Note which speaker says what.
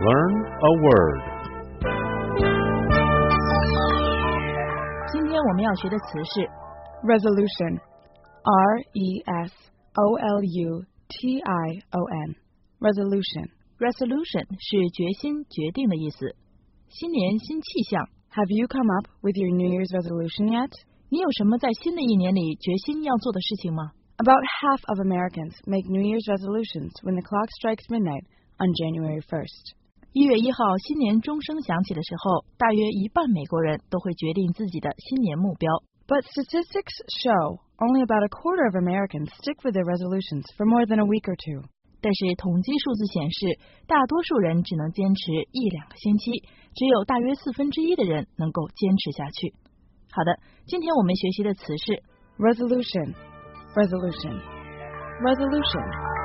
Speaker 1: Learn a word.
Speaker 2: 今天我们要学的词是
Speaker 3: resolution. R-E-S-O-L-U-T-I-O-N. Resolution.
Speaker 2: resolution 是决心、决定的意思。新年新气象
Speaker 3: Have you come up with your New Year's resolution yet?
Speaker 2: 你有什么在新的一年里决心要做的事情吗？
Speaker 3: About half of Americans make New Year's resolutions when the clock strikes midnight on January 1st.
Speaker 2: 1月1号新年钟声响起的时候，大约一半美国人都会决定自己的新年目标。
Speaker 3: But statistics show only about a quarter of Americans stick with their resolutions for more than a week or two.
Speaker 2: 但是统计数字显示，大多数人只能坚持1-2个星期，只有大约1/4的人能够坚持下去。好的，今天我们学习的词是
Speaker 3: resolution, resolution, resolution.